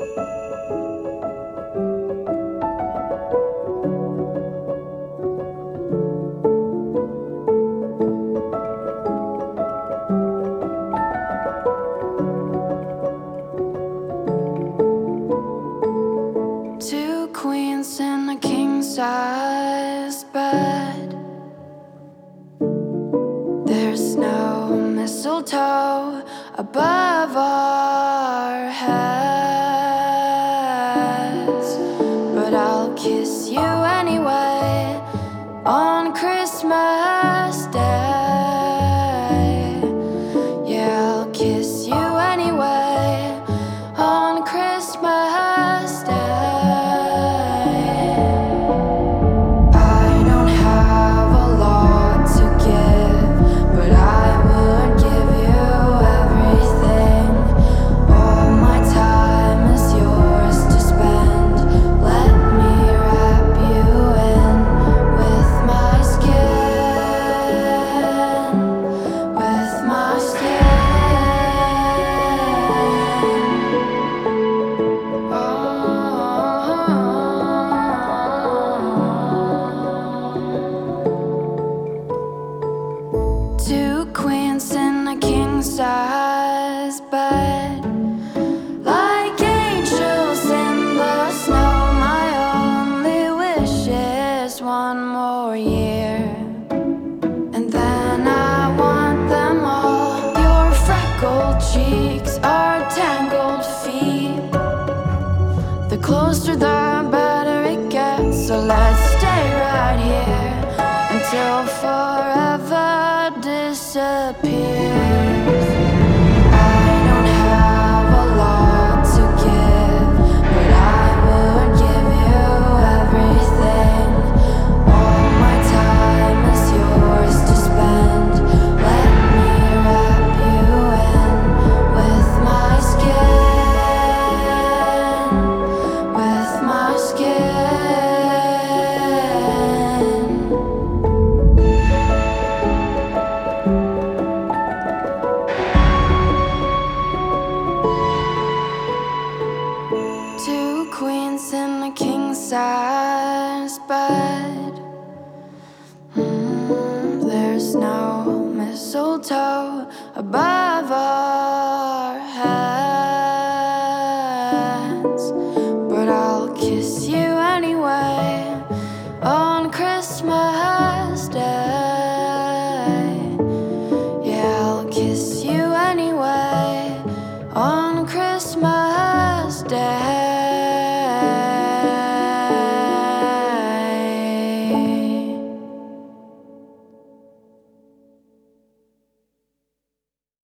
Two queens in a king-size bed. There's no mistletoe above our heads, but I'll kiss you anyway on Christmas Day. Yeah, I'll kiss you anyway on Christmas Day. I don't have a lot to give, but I would give you everything. All my time is yours to spend. Let me wrap you in with my skin, with my skin. Two queens in a king-size bed, like angels in the snow. My only wish is one more year, and then I want them all. Your freckled cheeks, our tangled feet. The closer the better it gets, so let's stay right here until forever disappears. I don't have a lot to give, but I would give you everything. All my time is yours to spend. Let me wrap you in with my skin, with my skin. Two queens in a king-size bed.